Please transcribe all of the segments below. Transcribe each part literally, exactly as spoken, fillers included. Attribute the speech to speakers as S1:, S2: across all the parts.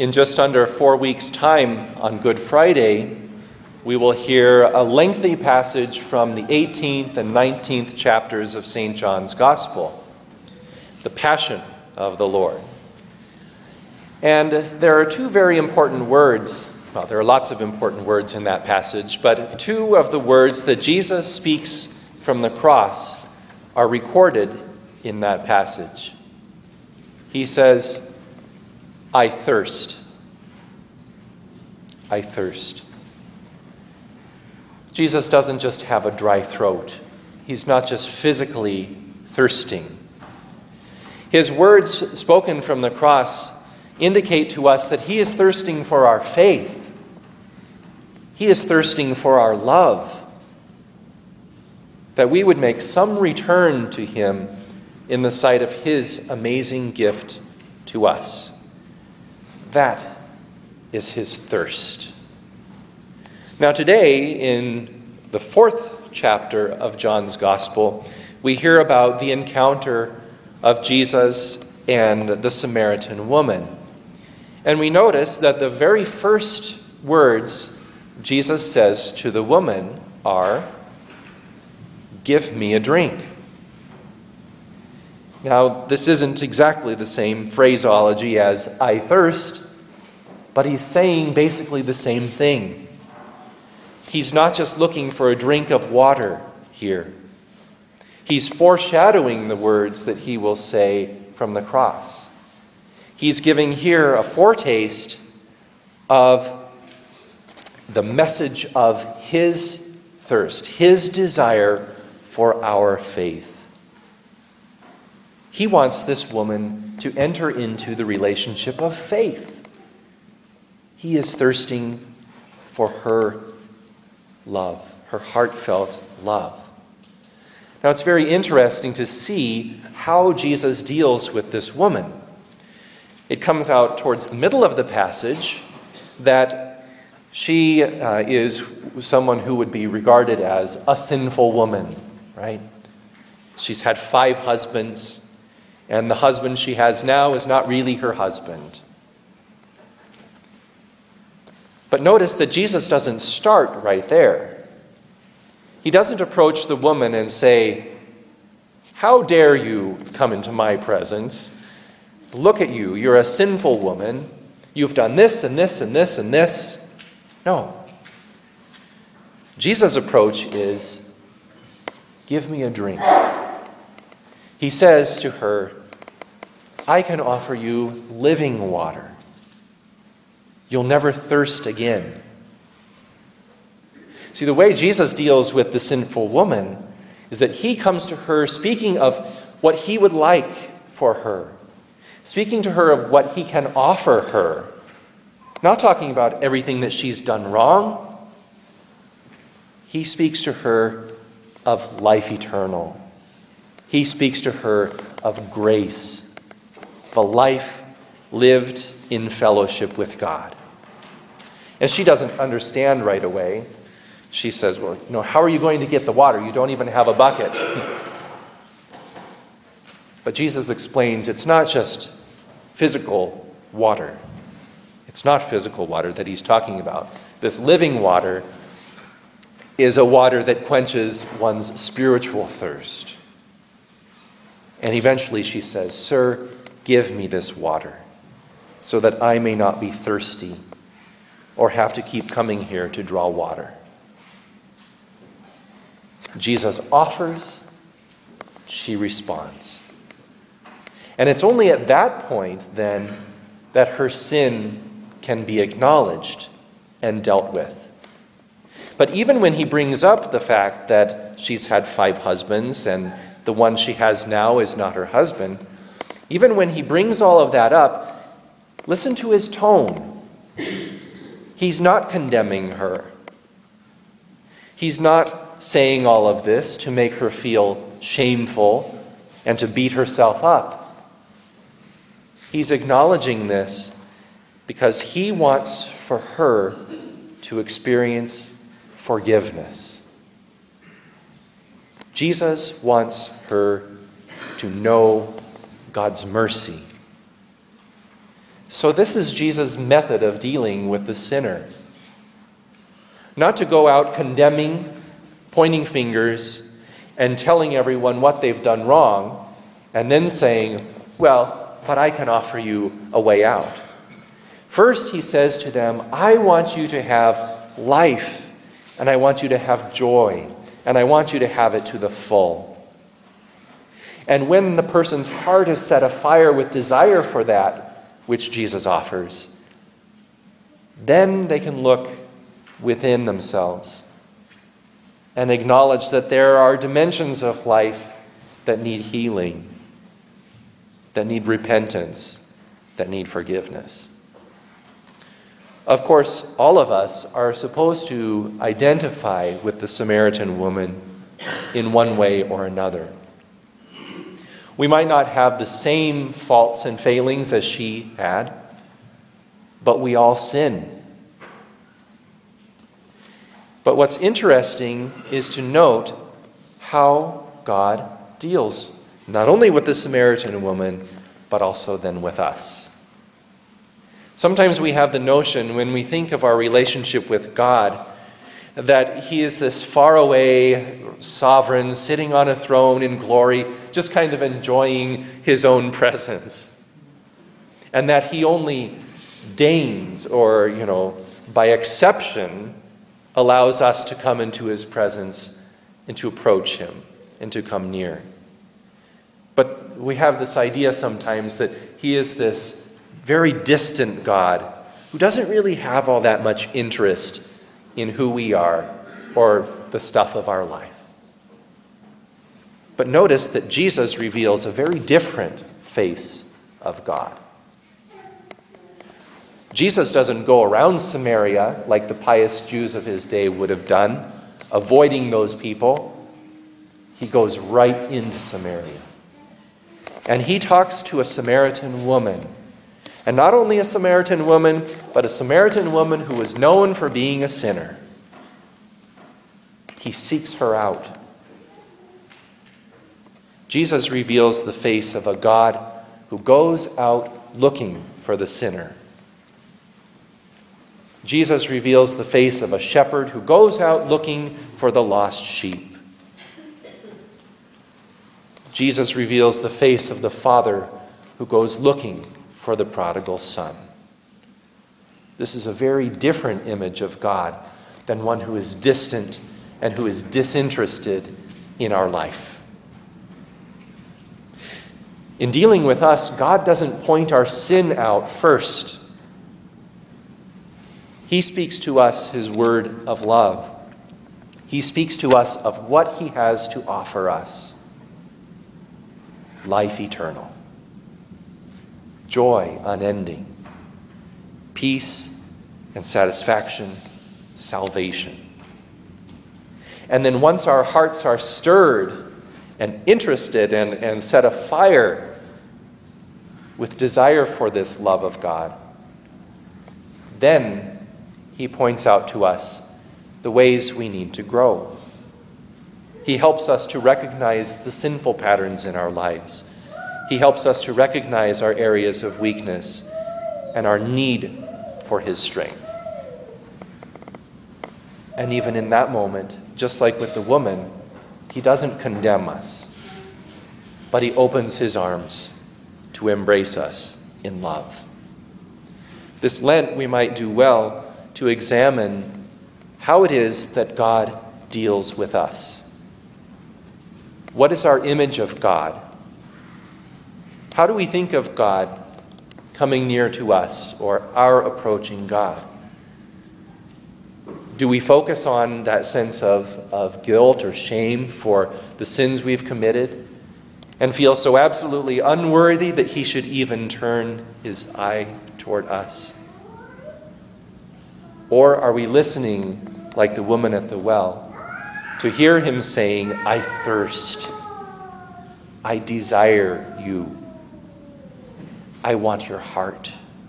S1: In just under four weeks' time, on Good Friday, we will hear a lengthy passage from the eighteenth and nineteenth chapters of Saint John's Gospel, the Passion of the Lord. And there are two very important words. Well, there are lots of important words in that passage, but two of the words that Jesus speaks from the cross are recorded in that passage. He says, I thirst. I thirst. Jesus doesn't just have a dry throat. He's not just physically thirsting. His words spoken from the cross indicate to us that he is thirsting for our faith. He is thirsting for our love. That we would make some return to him in the sight of his amazing gift to us. That is his thirst. Now today, in the fourth chapter of John's Gospel, we hear about the encounter of Jesus and the Samaritan woman. And we notice that the very first words Jesus says to the woman are, "Give me a drink." Now, this isn't exactly the same phraseology as "I thirst," but he's saying basically the same thing. He's not just looking for a drink of water here. He's foreshadowing the words that he will say from the cross. He's giving here a foretaste of the message of his thirst, his desire for our faith. He wants this woman to enter into the relationship of faith. He is thirsting for her love, her heartfelt love. Now, it's very interesting to see how Jesus deals with this woman. It comes out towards the middle of the passage that she uh, is someone who would be regarded as a sinful woman, right? She's had five husbands, and the husband she has now is not really her husband. But notice that Jesus doesn't start right there. He doesn't approach the woman and say, "How dare you come into my presence? Look at you, you're a sinful woman. You've done this and this and this and this." No. Jesus' approach is, "Give me a drink." He says to her, "I can offer you living water. You'll never thirst again." See, the way Jesus deals with the sinful woman is that he comes to her speaking of what he would like for her, speaking to her of what he can offer her, not talking about everything that she's done wrong. He speaks to her of life eternal. He speaks to her of grace, of a life lived in fellowship with God. And she doesn't understand right away. She says, "Well, you know, how are you going to get the water? You don't even have a bucket." But Jesus explains it's not just physical water. It's not physical water that he's talking about. This living water is a water that quenches one's spiritual thirst. And eventually she says, "Sir, give me this water so that I may not be thirsty or have to keep coming here to draw water." Jesus offers, she responds. And it's only at that point, then, that her sin can be acknowledged and dealt with. But even when he brings up the fact that she's had five husbands and the one she has now is not her husband, even when he brings all of that up, listen to his tone. He's not condemning her. He's not saying all of this to make her feel shameful and to beat herself up. He's acknowledging this because he wants for her to experience forgiveness. Jesus wants her to know God's mercy. So this is Jesus' method of dealing with the sinner. Not to go out condemning, pointing fingers, and telling everyone what they've done wrong, and then saying, well, but I can offer you a way out. First, he says to them, I want you to have life, and I want you to have joy, and I want you to have it to the full. And when the person's heart is set afire with desire for that, which Jesus offers, then they can look within themselves and acknowledge that there are dimensions of life that need healing, that need repentance, that need forgiveness. Of course, all of us are supposed to identify with the Samaritan woman in one way or another. We might not have the same faults and failings as she had, but we all sin. But what's interesting is to note how God deals not only with the Samaritan woman, but also then with us. Sometimes we have the notion when we think of our relationship with God that he is this faraway sovereign sitting on a throne in glory, just kind of enjoying his own presence. And that he only deigns or, you know, by exception, allows us to come into his presence and to approach him and to come near. But we have this idea sometimes that he is this very distant God who doesn't really have all that much interest in who we are or the stuff of our life. But notice that Jesus reveals a very different face of God. Jesus doesn't go around Samaria like the pious Jews of his day would have done, avoiding those people. He goes right into Samaria. And he talks to a Samaritan woman. And not only a Samaritan woman, but a Samaritan woman who was known for being a sinner. He seeks her out. Jesus reveals the face of a God who goes out looking for the sinner. Jesus reveals the face of a shepherd who goes out looking for the lost sheep. Jesus reveals the face of the Father who goes looking for the prodigal son. This is a very different image of God than one who is distant and who is disinterested in our life. In dealing with us, God doesn't point our sin out first. He speaks to us his word of love. He speaks to us of what he has to offer us. Life eternal. Joy unending. Peace and satisfaction. Salvation. And then once our hearts are stirred and interested and, and set afire with desire for this love of God, then he points out to us the ways we need to grow. He helps us to recognize the sinful patterns in our lives. He helps us to recognize our areas of weakness and our need for his strength. And even in that moment, just like with the woman, he doesn't condemn us, but he opens his arms to embrace us in love. This Lent, we might do well to examine how it is that God deals with us. What is our image of God? How do we think of God coming near to us or our approaching God? Do we focus on that sense of, of guilt or shame for the sins we've committed and feel so absolutely unworthy that he should even turn his eye toward us? Or are we listening, like the woman at the well, to hear him saying, I thirst, I desire you, I want your heart?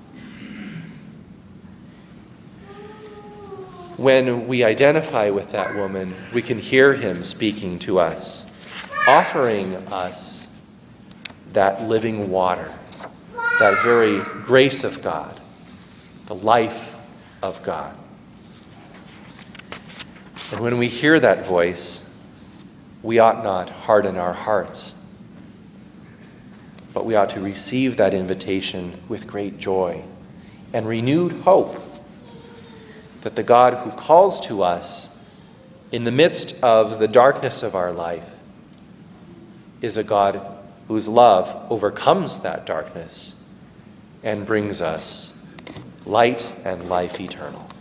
S1: When we identify with that woman, we can hear him speaking to us, offering us that living water, that very grace of God, the life of God. And when we hear that voice, we ought not harden our hearts, but we ought to receive that invitation with great joy and renewed hope that the God who calls to us in the midst of the darkness of our life is a God whose love overcomes that darkness and brings us light and life eternal.